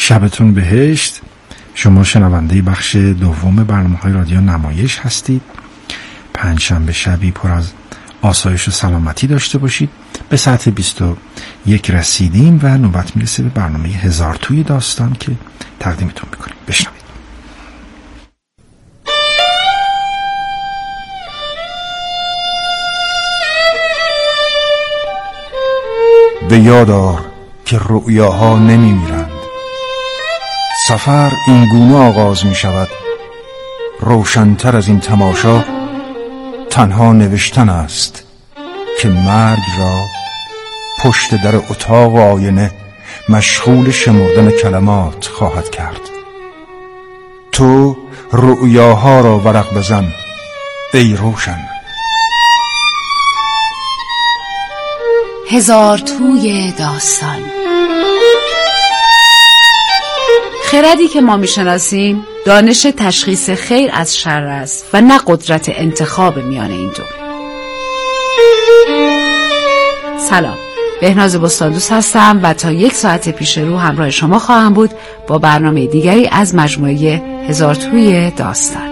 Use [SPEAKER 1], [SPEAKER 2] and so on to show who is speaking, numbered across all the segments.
[SPEAKER 1] شبتون بهشت. شما شنونده بخش دوم برنامه‌های رادیو نمایش هستید. پنجشنبه شبی پر از آسایش و سلامتی داشته باشید. به ساعت 21 رسیدیم و نوبت میرسه به برنامه هزار توی داستان که تقدیمتون میکنیم. بشنوید.
[SPEAKER 2] به یاد آر که رؤیاها نمی میرند. سفر این گونه آغاز می شود. روشن‌تر از این تماشا تنها نوشتن است که مرگ را پشت در اتاق و آینه مشغول شمردن کلمات خواهد کرد. تو رؤیاها را ورق بزن ای روشن.
[SPEAKER 3] هزار توی داستان. خردی که ما میشناسیم دانش تشخیص خیر از شر است و نه قدرت انتخاب میان این دو. سلام، بهناز بستاندوست هستم و تا 1 ساعت پیش رو همراه شما خواهم بود با برنامه دیگری از مجموعه هزار توی داستان.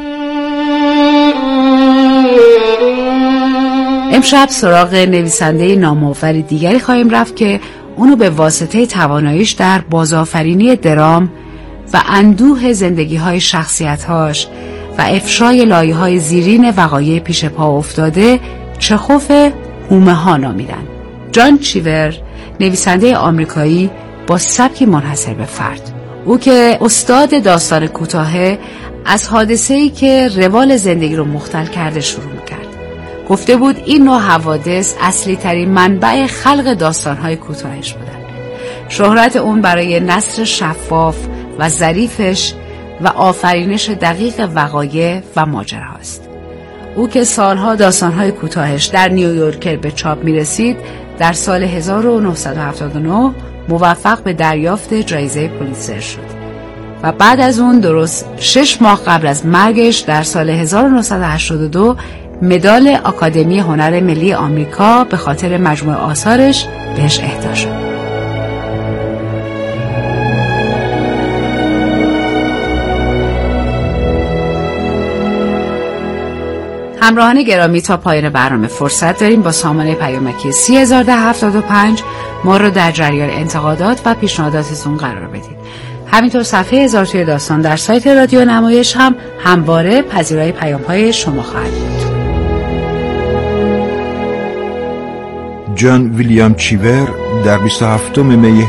[SPEAKER 3] امشب سراغ نویسنده نام‌آور دیگری خواهیم رفت که اونو به واسطه تواناییش در بازآفرینی درام و اندوه زندگی‌های شخصیت‌هاش و افشای لایه‌های زیرین وقایع پیش پا افتاده چخوف هومه‌ها نامیدن. جان چیور، نویسنده آمریکایی با سبکی منحصر به فرد. او که استاد داستان کوتاهه، از حادثه‌ای که روال زندگی رو مختل کرده شروع می‌کرد. گفته بود این نوع حوادث اصلی ترین منبع خلق داستان‌های کوتاهش بودن. شهرت اون برای نثر شفاف و ظریفش و آفرینش دقیق وقایع و ماجراهاست. او که سالها داستان‌های کوتاهش در نیویورکر به چاپ می‌رسید، در سال 1979 موفق به دریافت جایزه پولیتزر شد و بعد از اون درست 6 ماه قبل از مرگش در سال 1982 مدال آکادمی هنر ملی آمریکا به خاطر مجموعه آثارش بهش اهدا شد. همراهان گرامی، تا پایان برنامه فرصت داریم با سامانه پیامکی 301075 ما رو در جریان انتقادات و پیشنهاداتتون قرار بدید. همینطور صفحه هزار توی داستان در سایت رادیو نمایش هم همواره پذیرای پیام‌های شما خواهد بود.
[SPEAKER 2] جان ویلیام چیور در 27 می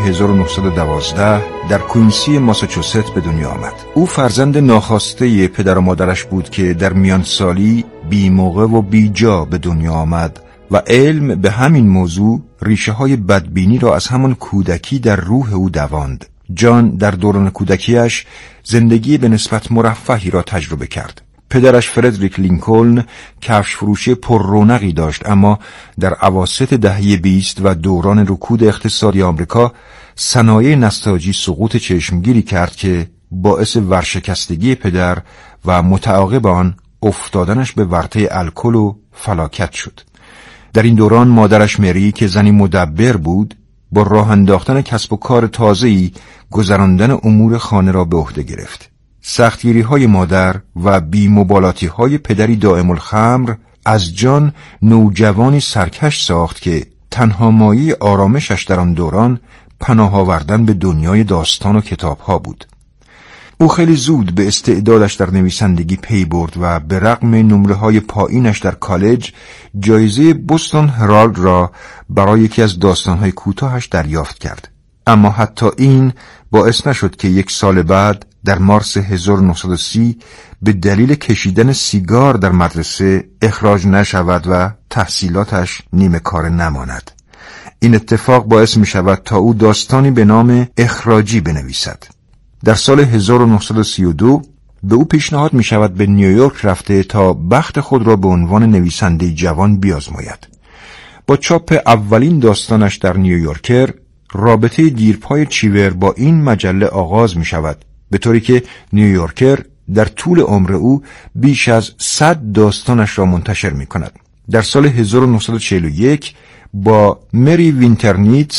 [SPEAKER 2] 1912 در کوینسی ماساچوست به دنیا آمد. او فرزند ناخواسته پدر و مادرش بود که در میان سالی بی موقع و بی جا به دنیا آمد و علم به همین موضوع ریشه های بدبینی را از همان کودکی در روح او دواند. جان در دوران کودکیش زندگی به نسبت مرفهی را تجربه کرد. پدرش فردریک لینکلن کفش فروشی پر رونقی داشت، اما در اواسط دهه 20 و دوران رکود اقتصادی آمریکا صنایع نساجی سقوط چشمگیری کرد که باعث ورشکستگی پدر و متعاقب آن افتادنش به ورطه الکل و فلاکت شد. در این دوران مادرش مری که زنی مدبر بود، با راه انداختن کسب و کار تازه‌ای گذراندن امور خانه را به عهده گرفت. سختگیری‌های مادر و بی‌مبالاتی‌های پدری دائم الخمر از جان نوجوانی سرکش ساخت که تنها مایه آرامشش در آن دوران پناه آوردن به دنیای داستان و کتاب‌ها بود. او خیلی زود به استعدادش در نویسندگی پی برد و به رغم نمره‌های پایینش در کالج جایزه بوستون هرالد را برای یکی از داستان‌های کوتاهش دریافت کرد. اما حتی این باعث نشد که 1 سال بعد در مارس 1930 به دلیل کشیدن سیگار در مدرسه اخراج نشود و تحصیلاتش نیمه کار نماند. این اتفاق باعث می شود تا او داستانی به نام اخراجی بنویسد. در سال 1932 به او پیشنهاد می شود به نیویورک رفته تا بخت خود را به عنوان نویسنده جوان بیازماید. با چاپ اولین داستانش در نیویورکر، رابطه دیرپای چیور با این مجله آغاز می شود، به طوری که نیویورکر در طول عمر او بیش از 100 داستانش را منتشر می کند. در سال 1941 با مری وینترنیتس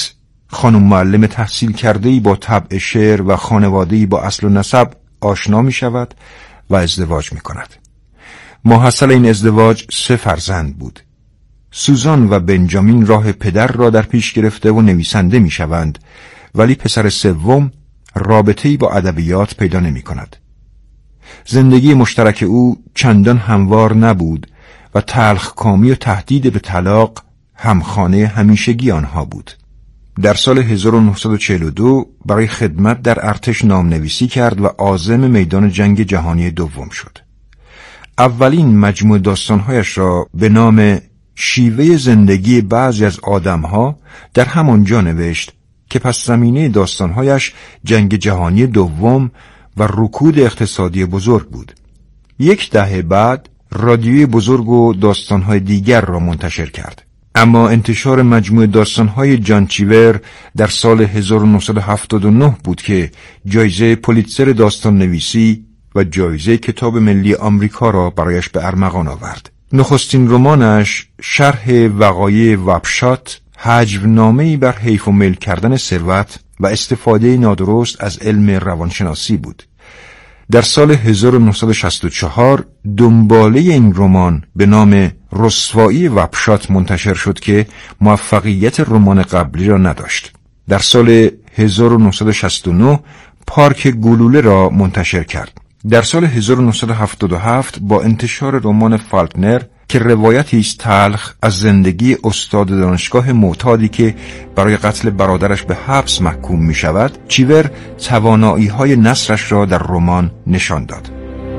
[SPEAKER 2] خانم معلم تحصیل کرده‌ای با طبع شعر و خانواده‌ای با اصل و نسب آشنا می شود و ازدواج می کند. ماحصل این ازدواج 3 فرزند بود. سوزان و بنجامین راه پدر را در پیش گرفته و نویسنده می شوند، ولی پسر سوم رابطه‌ای با ادبیات پیدا نمی کند. زندگی مشترک او چندان هموار نبود و تلخکامی و تهدید به طلاق همخانه همیشگی آنها بود. در سال 1942 برای خدمت در ارتش نامنویسی کرد و عازم میدان جنگ جهانی دوم شد. اولین مجموعه داستانهایش را به نام شیوه زندگی بعضی از آدمها در همانجا نوشت که پس زمینه داستانهایش جنگ جهانی دوم و رکود اقتصادی بزرگ بود. 1 دهه بعد رادیوی بزرگ و داستانهای دیگر را منتشر کرد. اما انتشار مجموعه داستانهای جان چیور در سال 1979 بود که جایزه پولیتزر داستان نویسی و جایزه کتاب ملی آمریکا را برایش به ارمغان آورد. نخستین رمانش شرح وقایع وبشات، هجونامه‌ای بر حیف و میل کردن ثروت و استفاده نادرست از علم روانشناسی بود. در سال 1964 دنباله این رمان به نام رسوایی وبشات منتشر شد که موفقیت رمان قبلی را نداشت. در سال 1969 پارک گلوله را منتشر کرد. در سال 1977 با انتشار رمان فالکنر که روایتی است تلخ از زندگی استاد دانشگاه معتادی که برای قتل برادرش به حبس محکوم می شود، چیور توانایی‌های نثرش را در رمان نشان داد.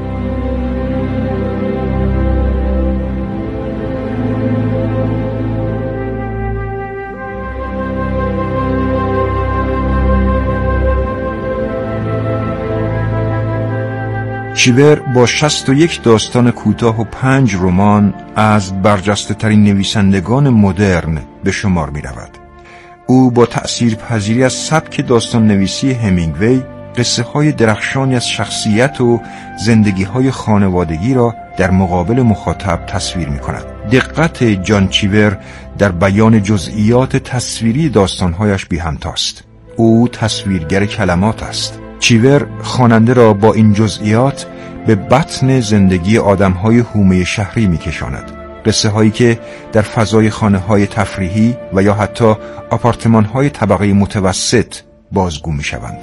[SPEAKER 2] چیور با 61 داستان کوتاه و 5 رمان از برجسته ترین نویسندگان مدرن به شمار می رود. او با تأثیرپذیری از سبک داستان نویسی همینگوی قصه های درخشانی از شخصیت و زندگی های خانوادگی را در مقابل مخاطب تصویر می کند. دقت جان چیور در بیان جزئیات تصویری داستانهایش بی همتاست. او تصویرگر کلمات است. چیور خواننده را با این جزئیات به بطن زندگی آدم‌های حومه شهری می‌کشاند. قصه هایی که در فضای خانه‌های تفریحی و یا حتی آپارتمان‌های طبقه متوسط بازگو می‌شوند.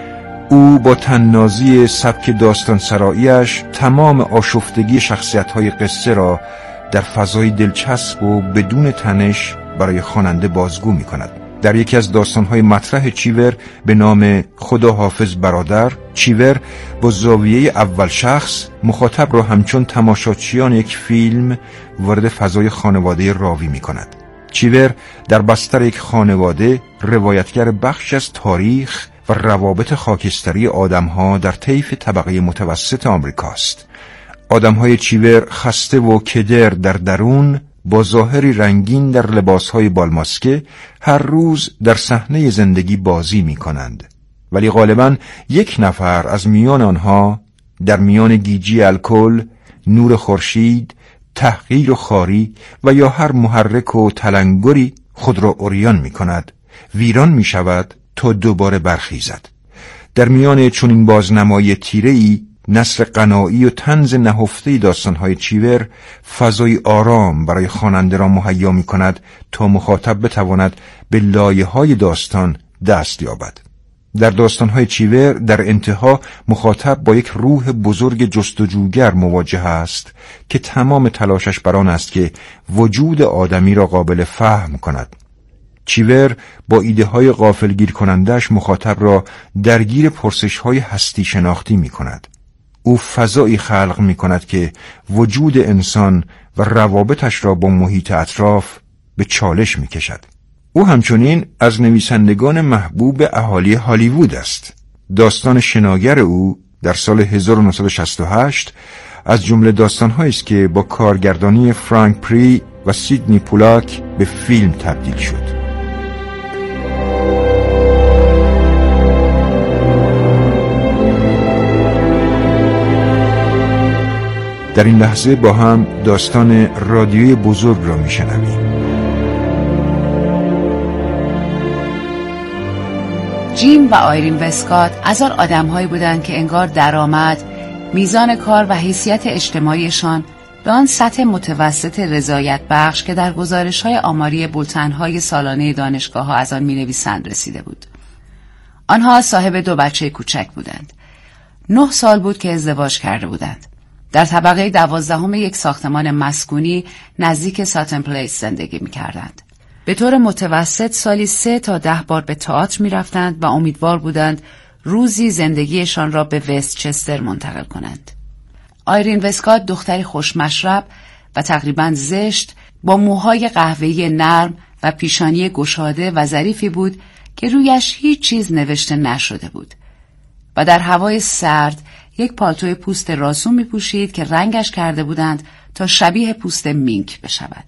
[SPEAKER 2] او با طنازی سبک داستان سرایی‌اش تمام آشفتگی شخصیت‌های قصه را در فضای دلچسب و بدون تنش برای خواننده بازگو می‌کند. در یکی از داستان‌های مطرح چیور به نام خدا حافظ برادر، چیور با زاویه اول شخص مخاطب را همچون تماشاچیان یک فیلم وارد فضای خانواده راوی می‌کند. چیور در بستر یک خانواده روایتگر بخش از تاریخ و روابط خاکستری آدم‌ها در طیف طبقه متوسط آمریکاست. آدم‌های چیور خسته و کدر در درون با ظاهری رنگین در لباسهای بالماسکه هر روز در صحنه زندگی بازی می کنند. ولی غالباً 1 نفر از میان آنها در میان گیجی الکل، نور خورشید، تحقیر و خاری و یا هر محرک و تلنگری خود را عریان می کند، ویران می شود تا دوباره برخیزد. در میان چنین بازنمایی تیره‌ای نثر قناعی و طنز نهفته داستان‌های چیور فضای آرام برای خواننده را مهیا می‌کند تا مخاطب بتواند به لایه‌های داستان دست یابد. در داستان‌های چیور در انتها مخاطب با یک روح بزرگ جستجوگر مواجه است که تمام تلاشش بر آن است که وجود آدمی را قابل فهم کند. چیور با ایده‌های غافلگیر کننده‌اش مخاطب را درگیر پرسش‌های هستی شناختی می‌کند. او فضایی خلق می کند که وجود انسان و روابطش را با محیط اطراف به چالش می کشد. او همچنین از نویسندگان محبوب اهالی هالیوود است. داستان شناگر او در سال 1968 از جمله داستان‌هایی است که با کارگردانی فرانک پری و سیدنی پولاک به فیلم تبدیل شد. در این لحظه با هم داستان رادیوی بزرگ را میشنویم.
[SPEAKER 3] جیم و آیرین وستکات از آن آدم‌هایی بودند که انگار درآمد، میزان کار و حیثیت اجتماعیشان به آن سطح متوسط رضایت بخش که در گزارش‌های آماری بولتن‌های سالانه دانشگاه‌ها از آن می‌نویسند رسیده بود. آنها صاحب 2 بچه کوچک بودند. 9 سال بود که ازدواج کرده بودند. در طبقه 12 یک ساختمان مسکونی نزدیک ساتن پلیس زندگی می‌کردند. به طور متوسط سالی 3 تا 10 بار به تئاتر می‌رفتند و امیدوار بودند روزی زندگیشان را به وستچستر منتقل کنند. آیرین وستکات دختری خوشمشرب و تقریباً زشت با موهای قهوه‌ای نرم و پیشانی گشاده و ظریفی بود که رویش هیچ چیز نوشته نشده بود و در هوای سرد یک پالتوی پوست راسو می‌پوشید که رنگش کرده بودند تا شبیه پوست مینک بشود.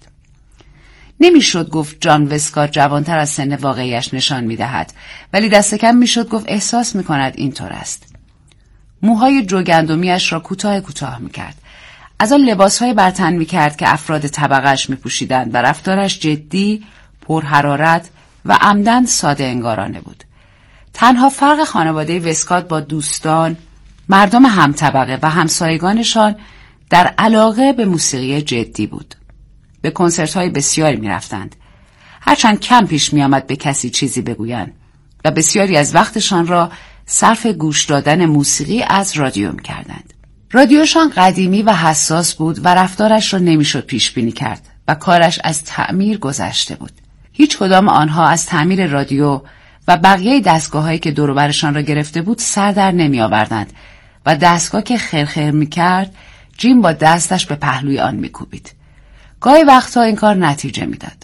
[SPEAKER 3] نمیشد گفت جان وستکات جوانتر از سن واقعیش نشان می‌دهد، ولی دست کم میشد گفت احساس می‌کند اینطور است. موهای جوگندمیش را کوتاه می‌کرد. از آن لباس‌های برتن می‌کرد که افراد طبقه‌اش می‌پوشیدند و رفتارش جدی، پرحرارت و عمدن ساده انگارانه بود. تنها فرق خانواده وستکات با دوستان، مردم همطبقه و همسایگانشان در علاقه به موسیقی جدی بود. به کنسرت‌های بسیاری می‌رفتند. هرچند کم پیش می‌آمد به کسی چیزی بگویند و بسیاری از وقتشان را صرف گوش دادن موسیقی از رادیو می‌کردند. رادیوشان قدیمی و حساس بود و رفتارش را نمی‌شد پیش بینی کرد و کارش از تعمیر گذشته بود. هیچ کدام آنها از تعمیر رادیو و بقیه دستگاه‌هایی که دور و برشان را گرفته بود سر در نمی‌آوردند و دستگاه که خرخر می‌کرد جیم با دستش به پهلوی آن می‌کوبید. گاهی وقتها این کار نتیجه میداد.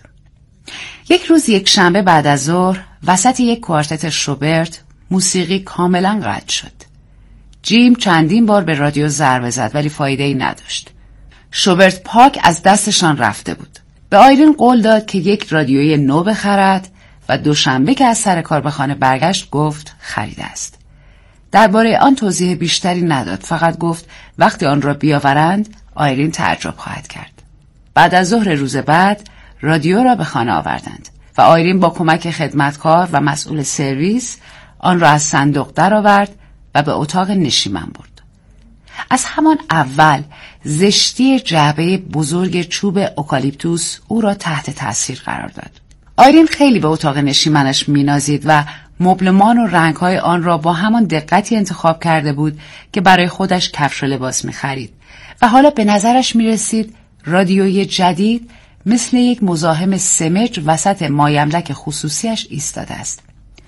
[SPEAKER 3] یک روز یک شنبه بعد از ظهر وسط یک کوارتت شوبرت موسیقی کاملا قطع شد. جیم چندین بار به رادیو ضربه زد ولی فایده‌ای نداشت. شوبرت پاک از دستشان رفته بود. به آیرین قول داد که یک رادیوی نو بخرد و دوشنبه که از سر کار به خانه برگشت گفت خریده است. درباره آن توضیح بیشتری نداد، فقط گفت وقتی آن را بیاورند آیرین تعجب خواهد کرد. بعد از ظهر روز بعد رادیو را به خانه آوردند و آیرین با کمک خدمتکار و مسئول سرویس آن را از صندوق درآورد و به اتاق نشیمن برد. از همان اول زشتی جعبه بزرگ چوب اوکالیپتوس او را تحت تاثیر قرار داد. آیرین خیلی به اتاق نشیمنش مینازید و مبلمان و رنگ‌های آن را با همان دقتی انتخاب کرده بود که برای خودش کفش و لباس می‌خرید و حالا به نظرش می‌رسید رادیوی جدید مثل یک مزاحم سمج وسط مایملک خصوصیش ایستاده است.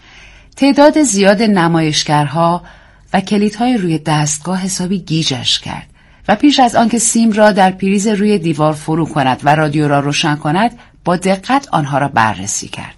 [SPEAKER 3] تعداد زیاد نمایشگرها و کلیدهای روی دستگاه حسابی گیجش کرد و پیش از آنکه سیم را در پریز روی دیوار فرو کند و رادیو را روشن کند با دقت آنها را بررسی کرد.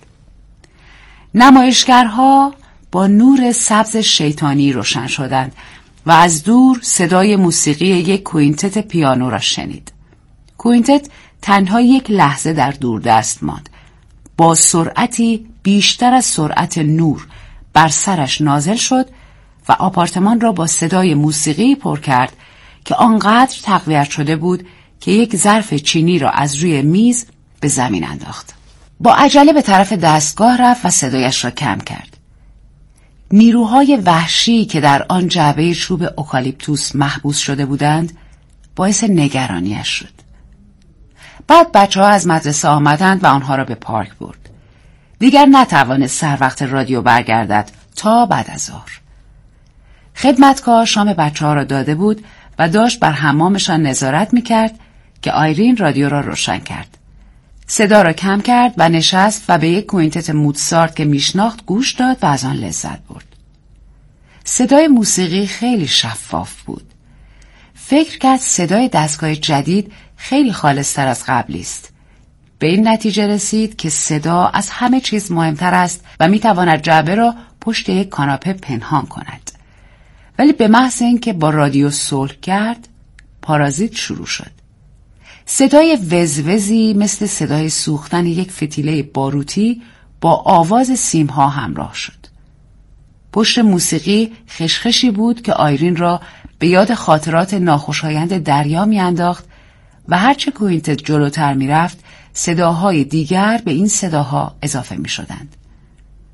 [SPEAKER 3] نمایشگرها با نور سبز شیطانی روشن شدند و از دور صدای موسیقی یک کوینتت پیانو را شنید. کوینتت تنها یک لحظه در دوردست ماند. با سرعتی بیشتر از سرعت نور بر سرش نازل شد و آپارتمان را با صدای موسیقی پر کرد که آنقدر تقویت شده بود که یک ظرف چینی را از روی میز به زمین انداخت. با عجله به طرف دستگاه رفت و صدایش را کم کرد. نیروهای وحشی که در آن جعبه چوب اوکالیپتوس محبوس شده بودند باعث نگرانیش شد. بعد بچه‌ها از مدرسه آمدند و آنها را به پارک برد. دیگر نتوانست سر وقت رادیو برگردد تا بعد از ظهر. خدمتکار شام بچه‌ها را داده بود و داشت بر حمامشان نظارت می‌کرد که آیرین رادیو را روشن کرد. صدا را کم کرد و نشست و به یک کوینتت موتسارت که میشناخت گوش داد و از آن لذت برد. صدای موسیقی خیلی شفاف بود. فکر کرد صدای دستگاه جدید خیلی خالص‌تر از قبلی است. به این نتیجه رسید که صدا از همه چیز مهمتر است و میتواند جعبه را پشت یک کاناپه پنهان کند. ولی به محض اینکه با رادیو صلح کرد، پارازیت شروع شد. صدای وزوزی مثل صدای سوختن یک فتیله باروتی با آواز سیمها همراه شد. پشت موسیقی خشخشی بود که آیرین را به یاد خاطرات ناخوشایند دریا میانداخت و هرچه کوینتت جلوتر میرفت صداهای دیگر به این صداها اضافه میشدند.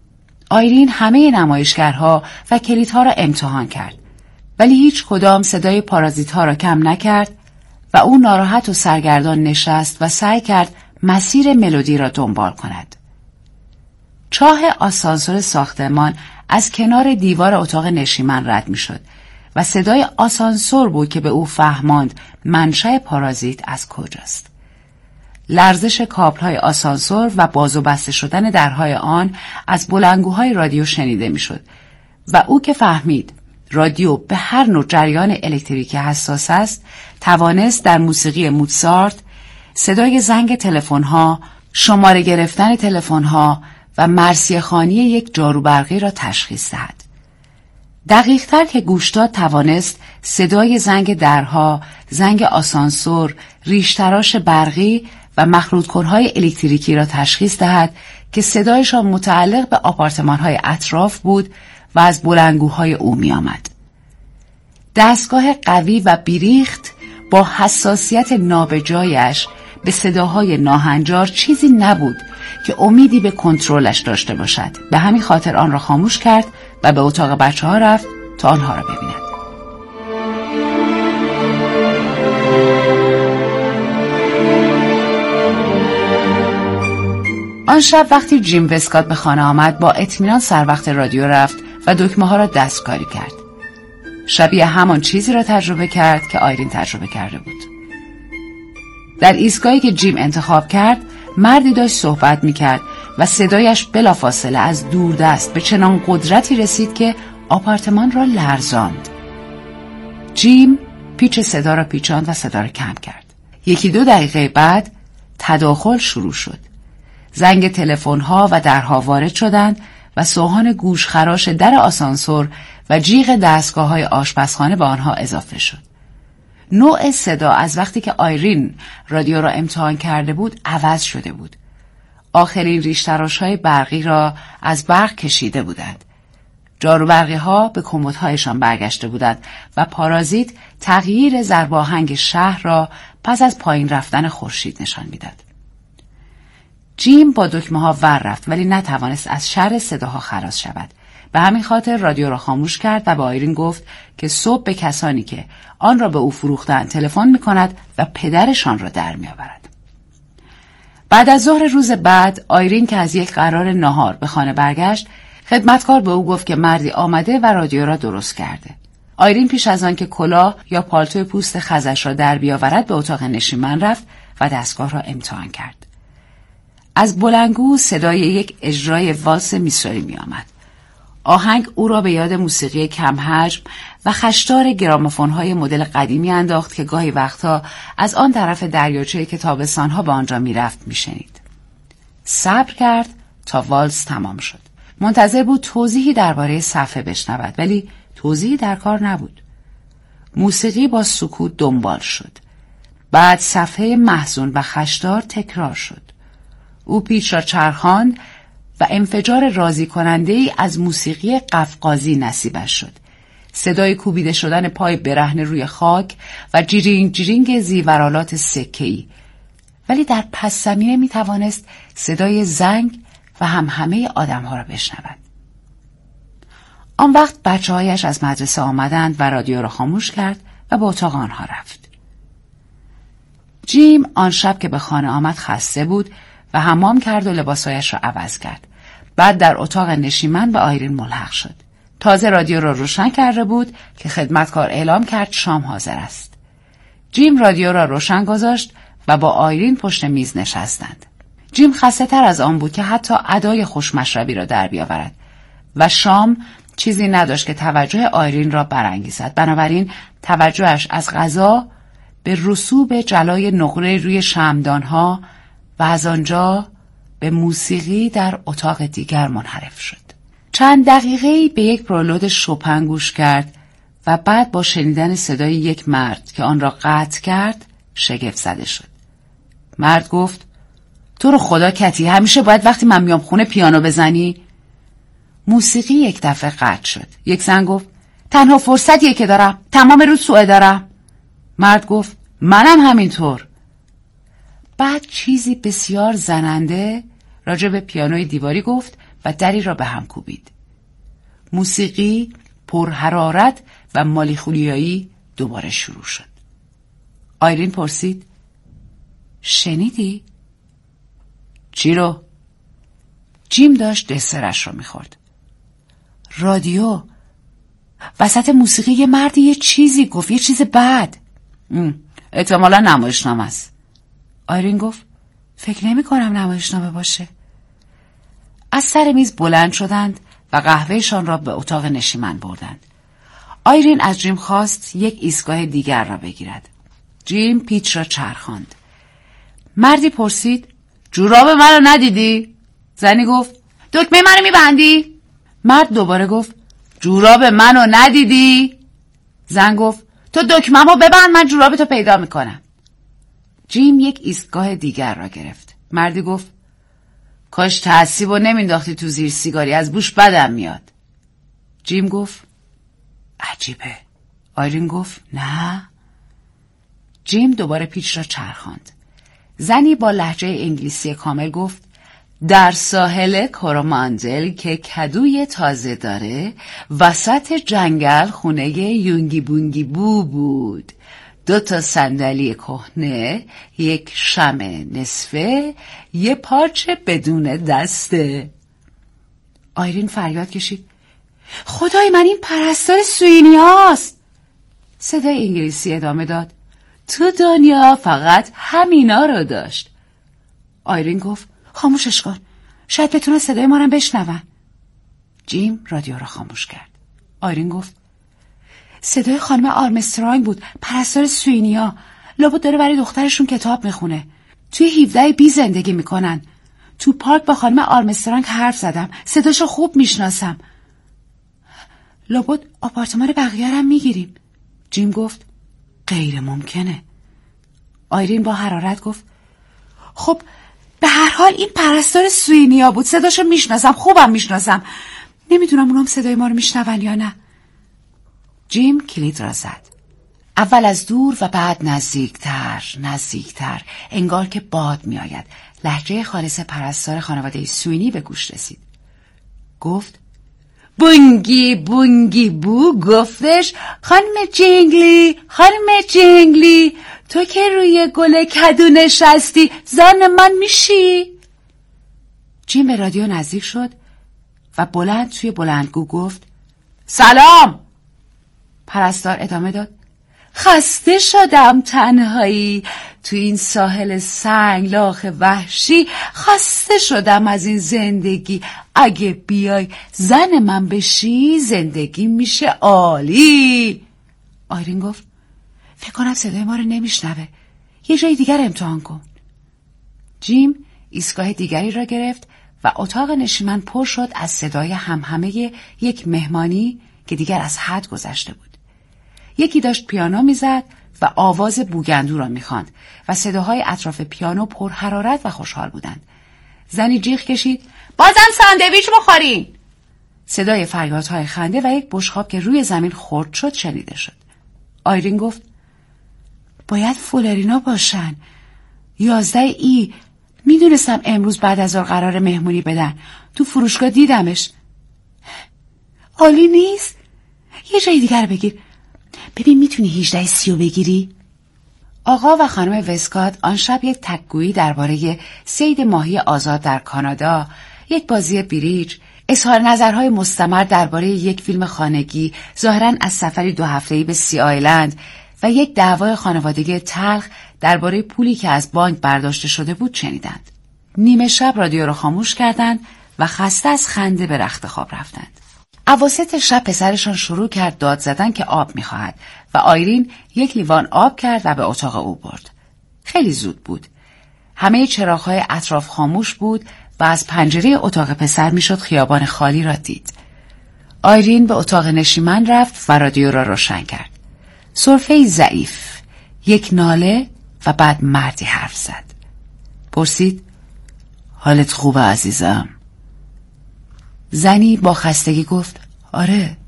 [SPEAKER 3] آیرین همه نمایشگرها و کلیدها را امتحان کرد، ولی هیچ کدام صدای پارازیت‌ها را کم نکرد و او ناراحت و سرگردان نشست و سعی کرد مسیر ملودی را دنبال کند. چاه آسانسور ساختمان از کنار دیوار اتاق نشیمن رد می‌شد و صدای آسانسور بود که به او فهماند منشأ پارازیت از کجاست. لرزش کابل‌های آسانسور و باز و بسته شدن درهای آن از بلندگوهای رادیو شنیده می‌شد و او که فهمید رادیو به هر نوع جریان الکتریکی حساس است، توانست در موسیقی موزارت صدای زنگ تلفن‌ها، شماره گرفتن تلفن‌ها و مرثیه‌خوانی یک جاروبرقی را تشخیص دهد. دقیق‌تر که گوش داد توانست صدای زنگ درها، زنگ آسانسور، ریش‌تراش برقی و مخروط‌کن‌های الکتریکی را تشخیص دهد که صدایشان متعلق به آپارتمان‌های اطراف بود و از بلندگوهای او می‌آمد. دستگاه قوی و بیریخت با حساسیت نابجایش به صداهای ناهنجار چیزی نبود که امیدی به کنترلش داشته باشد. به همین خاطر آن را خاموش کرد و به اتاق بچه‌ها رفت تا آنها را ببیند. آن شب وقتی جیم وسکات به خانه آمد با اطمینان سر وقت رادیو رفت و دکمه ها را دستکاری کرد. شبیه همان چیزی را تجربه کرد که آیرین تجربه کرده بود. در ایستگاهی که جیم انتخاب کرد مردی داشت صحبت می‌کرد و صدایش بلافاصله از دوردست به چنان قدرتی رسید که آپارتمان را لرزاند. جیم پیچ صدا را پیچاند و صدا را کم کرد. 1-2 دقیقه بعد تداخل شروع شد. زنگ تلفن‌ها و درها وارد شدند و سوهان گوشخراش در آسانسور و جیغ دستگاه‌های آشپزخانه به آنها اضافه شد. نوع صدا از وقتی که آیرین رادیو را امتحان کرده بود عوض شده بود. آخرین ریش‌تراش‌های برقی را از برق کشیده بودند. جاروبرقی‌ها به کمدهایشان برگشته بودند و پارازیت تغییر ضرباهنگ شهر را پس از پایین رفتن خورشید نشان می‌داد. جیم با دکمه‌ها ور رفت ولی نتوانست از شر صداها خلاص شود. به همین خاطر رادیو را خاموش کرد و به آیرین گفت که صبح به کسانی که آن را به او فروختند تلفن می‌کند و پدرشان را در می‌آورد. بعد از ظهر روز بعد آیرین که از یک قرار ناهار به خانه برگشت، خدمتکار به او گفت که مردی آمده و رادیو را درست کرده. آیرین پیش از آن که کلاه یا پالتوی پوست خزش را در بیاورد به اتاق نشیمن رفت و دستگاه را امتحان کرد. از بلندگو صدای یک اجرای والس میسری می آمد. آهنگ او را به یاد موسیقی کم حجم و خشدار گرامافون‌های مدل قدیمی انداخت که گاهی وقتها از آن طرف دریاچه که تابستان‌ها به آنجا می‌رفت می‌شنید. صبر کرد تا والس تمام شد. منتظر بود توضیحی درباره صفحه بشنود ولی توضیحی در کار نبود. موسیقی با سکوت دنبال شد. بعد صفحه محزون و خشدار تکرار شد. او پیچ را چرخاند و انفجار راضی کننده ای از موسیقی قفقازی نصیبش شد. صدای کوبیده شدن پای برهنه روی خاک و جیرینگ جیرینگ زیورالات سکه‌ای. ولی در پس زمینه می توانست صدای زنگ و همه آدم‌ها را بشنود. آن وقت بچه‌هایش از مدرسه آمدند و رادیو را خاموش کرد و به اتاق آنها رفت. جیم آن شب که به خانه آمد خسته بود و حمام کرد و لباسایش را عوض کرد. بعد در اتاق نشیمن به آیرین ملحق شد. تازه رادیو را روشن کرده بود که خدمتکار اعلام کرد شام حاضر است. جیم رادیو را روشن گذاشت و با آیرین پشت میز نشستند. جیم خسته تر از آن بود که حتی ادای خوشمشربی را در بیاورد و شام چیزی نداشت که توجه آیرین را برانگیزد. بنابراین توجهش از غذا به رسوب جلای نقره روی شمعدان‌ها و از آنجا به موسیقی در اتاق دیگر منحرف شد. چند دقیقه‌ای به یک پرولود شوپن گوش کرد و بعد با شنیدن صدای یک مرد که آن را قطع کرد شگفت زده شد. مرد گفت: تو رو خدا کتی، همیشه باید وقتی من میام خونه پیانو بزنی؟ موسیقی یک دفعه قطع شد. یک زن گفت: تنها فرصتیه که دارم، تمام روز سوء دارم. مرد گفت: منم همینطور. بعد چیزی بسیار زننده راجع به پیانوی دیواری گفت و دری را به هم کوبید. موسیقی پرحرارت و مالیخولیایی دوباره شروع شد. آیرین پرسید: شنیدی؟ چی رو؟ جیم داشت دسرش رو میخورد. رادیو وسط موسیقی یه مردی یه چیزی گفت، یه چیز بد. احتمالا نمایشنامه است. آیرین گفت: فکر نمی کنم نمایشنامه باشه. از سر میز بلند شدند و قهوهشان را به اتاق نشیمن بردند. آیرین از جیم خواست یک ایستگاه دیگر را بگیرد. جیم پیچ را چرخاند. مردی پرسید: جوراب منو ندیدی؟ زنی گفت: دکمه منو میبندی؟ مرد دوباره گفت: جوراب منو ندیدی؟ زن گفت: تو دکمه‌مو ببند، من جورابتو پیدا میکنم. جیم یک ایستگاه دیگر را گرفت. مردی گفت: کاش تعصیبو نمینداختی تو زیر سیگاری، از بوش بدم میاد. جیم گفت: عجیبه. آیرین گفت: نه. جیم دوباره پیچ را چرخاند. زنی با لهجه انگلیسی کامل گفت: در ساحل کوروماندل که کدوی تازه داره، وسط جنگل خونه یونگی بونگی بو بود. 2 صندلی کهنه، یک شمع نصفه، یه پارچه بدون دسته. آیرین فریاد کشید: خدای من، این پرستار سوئینی هاست. صدای انگلیسی ادامه داد: تو دنیا فقط همینا رو داشت. آیرین گفت: خاموشش کن، شاید بتونن صدای ما رو بشنون. جیم رادیو را خاموش کرد. آیرین گفت: صدای خانم آرمسترانگ بود، پرستار سوئینیا. لابد داره برای دخترشون کتاب میخونه. توی 17 بی زندگی میکنن. تو پارک با خانم آرمسترانگ حرف زدم، صداشو خوب میشناسم. لابد آپارتمان بقیه هم میگیریم. جیم گفت: غیر ممکنه. آیرین با حرارت گفت: خب به هر حال این پرستار سوئینیا بود، صداشو میشناسم، خوبم میشناسم. نمیدونم اونام صدای ما رو میشنون یا نه. جیم کلید را زد. اول از دور و بعد نزدیکتر، انگار که باد میآید. لهجه خالص پرستار خانواده سوئینی به گوش رسید. گفت: بونگی بونگی بو گفتش: خانم جنگلی، تو که روی گل کدو نشستی، زن من میشی؟ جیم به رادیو نزدیک شد و بلند توی بلندگو گفت: سلام. پرستار ادامه داد: خسته شدم تنهایی تو این ساحل سنگلاخ وحشی، خسته شدم از این زندگی. اگه بیای زن من بشی، زندگی میشه عالی. آیرین گفت: فکر کنم صدای ما رو نمیشنوه، یه جای دیگر امتحان کن. جیم ایستگاه دیگری را گرفت و اتاق نشیمن پر شد از صدای همهمه یک مهمانی که دیگر از حد گذشته بود. یکی داشت پیانو میزد و آواز بوگندو را میخواند و صداهای اطراف پیانو پر حرارت و خوشحال بودند. زنی جیغ کشید: بازم ساندویچ بخورین. صدای فریادهای خنده و یک بشقاب که روی زمین خرد شد شنیده شد. آیرین گفت: باید فولرینا باشن. 11 ای. میدونستم امروز بعد از ظهر قرار مهمونی بدن. تو فروشگاه دیدمش. عالی نیست؟ یه جای دیگر بگیر. ببین میتونی 18 سی بگیری؟ آقا و خانم وسکات آن شب یک تک‌گویی درباره صید ماهی آزاد در کانادا، یک بازی بریج، اظهار نظرهای مستمر درباره یک فیلم خانگی ظاهراً از سفری 2 هفته‌ای به سی آیلند و یک دعوای خانوادگی تلخ درباره پولی که از بانک برداشته شده بود شنیدند. نیمه شب رادیو را خاموش کردند و خسته از خنده به رخت خواب رفتند. اواسط شب پسرشان شروع کرد داد زدن که آب می‌خواهد و آیرین یک لیوان آب کرد و به اتاق او برد. خیلی زود بود. همه چراغ‌های اطراف خاموش بود و از پنجره اتاق پسر میشد خیابان خالی را دید. آیرین به اتاق نشیمن رفت و رادیو را روشن کرد. سرفه‌ای ضعیف، یک ناله و بعد مردی حرف زد. پرسید: حالت خوبه عزیزم؟ زنی با خستگی گفت: آره،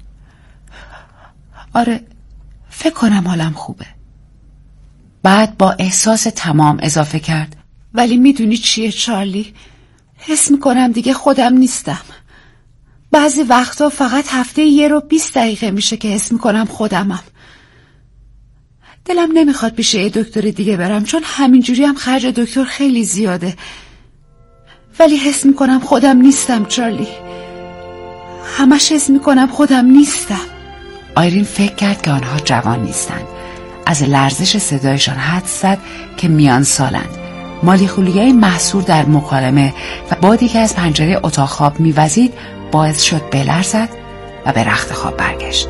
[SPEAKER 3] فکر کنم حالم خوبه. بعد با احساس تمام اضافه کرد: ولی میدونی چیه چارلی؟ حس میکنم دیگه خودم نیستم. بعضی وقتا فقط هفته 1 رو 20 دقیقه میشه که حس میکنم خودمم. دلم نمیخواد پیش یه دکتر دیگه برم، چون همینجوری هم خرج دکتر خیلی زیاده. ولی حس میکنم خودم نیستم چارلی. همش حس میکنم خودم نیستم.
[SPEAKER 4] آیرین فکر کرد که آنها جوان نیستند. از لرزش صدایشان حدس زد که میان سالند. مالی خولیای محصور در مکالمه و بادی که از پنجره اتاق خواب میوزید باعث شد بلرزد و به رخت خواب برگشت.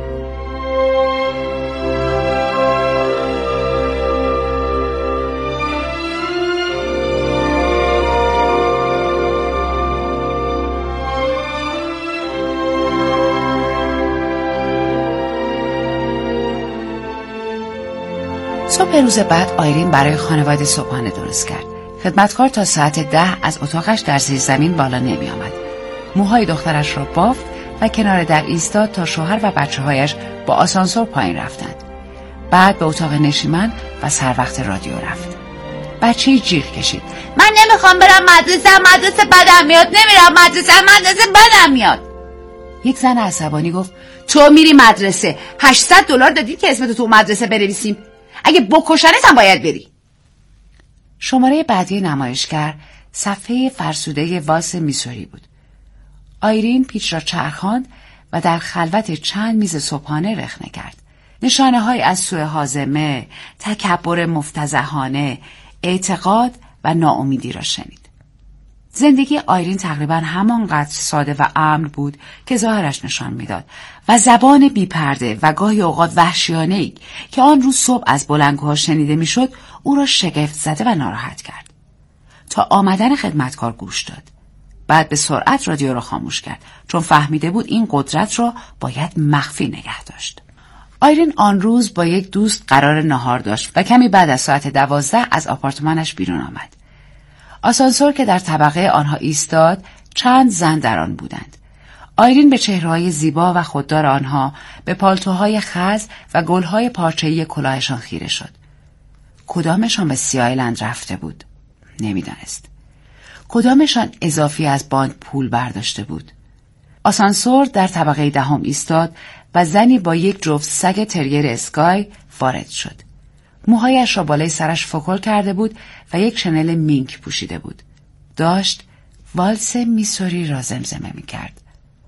[SPEAKER 4] صبح روز بعد آیرین برای خانواده صبحانه درست کرد. خدمتکار تا ساعت 10 از اتاقش در زیر زمین بالا نمی آمد. موهای دخترش را بافت و کنار در ایستاد تا شوهر و بچه‌هایش با آسانسور پایین رفتند. بعد به اتاق نشیمن و سر وقت رادیو رفت. بچه جیغ کشید:
[SPEAKER 3] من نمیخوام برم مدرسه بدم میاد، نمیرم مدرسه بدم میاد.
[SPEAKER 4] یک زن عصبانی گفت:
[SPEAKER 3] تو میری مدرسه، $800 دادی که اسمتو تو مدرسه بنویسیم، اگه بکشنت هم باید بری.
[SPEAKER 4] شماره بعدی نمایشگر صفحه فرسوده والس میسوری بود. آیرین پیچ را چرخاند و در خلوت چند میز صبحانه رخنه کرد. نشانه های از سوء هاضمه، تکبر مفتضحانه، اعتقاد و ناامیدی را شنید. زندگی آیرین تقریبا همانقدر ساده و امن بود که ظاهرش نشان میداد و زبان بی‌پرده و گاهی اوقات وحشیانه‌ای که آن روز صبح از بلندگوها شنیده میشد او را شگفت زده و ناراحت کرد. تا آمدن خدمتکار گوش داد. بعد به سرعت رادیو را خاموش کرد، چون فهمیده بود این قدرت را باید مخفی نگه داشت. آیرین آن روز با یک دوست قرار نهار داشت و کمی بعد از ساعت 12 از آپارتمانش بیرون آمد. آسانسور که در طبقه آنها ایستاد، چند زن در آن بودند. آیرین به چهره‌های زیبا و خوددار آنها، به پالتوهای خز و گل‌های پارچه‌ای کلاهشان خیره شد. کدامشان به سی آیلند رفته بود؟ نمی‌دانست. کدامشان اضافی از بانک پول برداشته بود؟ آسانسور در طبقه 10 ایستاد و زنی با یک جفت سگ تریر اسکای وارد شد. موهایش را بالای سرش فکل کرده بود و یک شنل مینک پوشیده بود. داشت والس میسوری را زمزمه می‌کرد.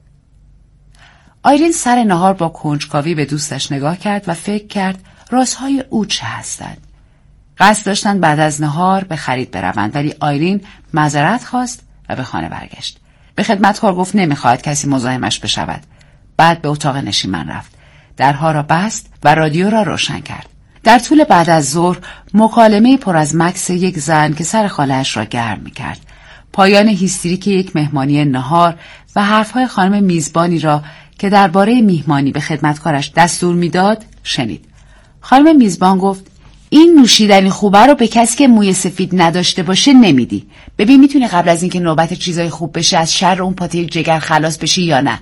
[SPEAKER 4] آیرین سر نهار با کنجکاوی به دوستش نگاه کرد و فکر کرد رازهای او چه هستند. قصد داشتند بعد از نهار به خرید بروند، ولی آیرین معذرت خواست و به خانه برگشت. به خدمتکار گفت نمی‌خواهد کسی مزاحمش بشود. بعد به اتاق نشیمن رفت. درها را بست و رادیو را روشن کرد. در طول بعد از ظهر مکالمه پر از مکث یک زن که سر خاله‌اش را گرم می‌کرد، پایان هیستریک یک مهمانی نهار و حرف‌های خانم میزبانی را که درباره میهمانی به خدمتکارش دستور میداد شنید. خانم میزبان گفت: این نوشیدنی خوبه رو به کسی که موی سفید نداشته باشه نمیدی. ببین میتونی قبل از اینکه نوبت چیزای خوب بشه از شر اون پاته جگر خلاص بشی یا نه؟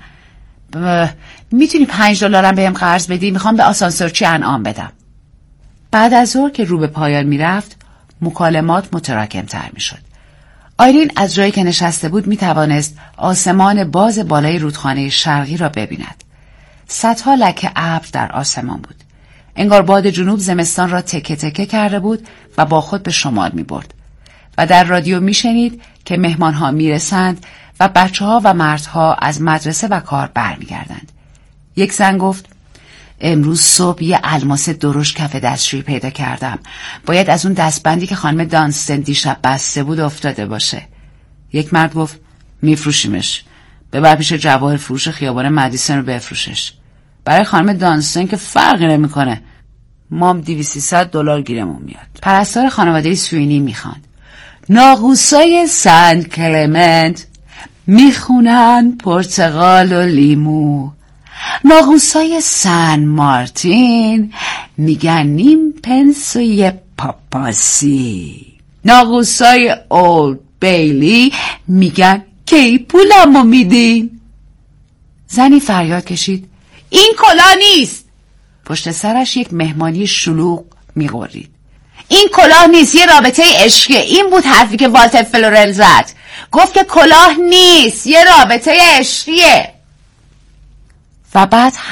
[SPEAKER 4] میتونی $5 بهم قرض بدی؟ میخوام به آسانسورچی انعام بدم. بعد از ظهر که رو به پایان میرفت، مکالمات متراکم‌تر میشد. آیرین از جایی که نشسته بود میتوانست آسمان باز بالای رودخانه شرقی را ببیند. صدها لکه ابر در آسمان بود. انگار باد جنوب زمستان را تکه تکه کرده بود و با خود به شمال میبرد. و در رادیو میشنید که مهمانها میرسند و بچه‌ها و مردها از مدرسه و کار برمیگردند. یک زن گفت: امروز صبح یه الماس درشت کف دستشویی پیدا کردم. باید از اون دستبندی که خانم دانستن دیشب بسته بود افتاده باشه. یک مرد گفت: میفروشیمش. ببر پیش جواهر فروش خیابان مدیسن رو بفروشش. برای خانم دانستن که فرقی نمیکنه. مام $200 گیرمون میاد. پرستار خانواده سوینی میخواند: ناقوسای سن کلمنت میخونن پرتقال و لیمو. ناقوسای سن مارتین میگن نیم پنس و یه پاپاسی. ناقوسای اولد بیلی میگن کی پولمو میدین؟ زنی فریاد کشید: این کلا نیست. پشت سرش یک مهمانی شلوغ میغورید: این کلاه نیست، یه رابطه عشقیه. این بود حرفی که والتر فلورل زد. گفت که کلاه نیست، یه رابطه عشقیه. و بعد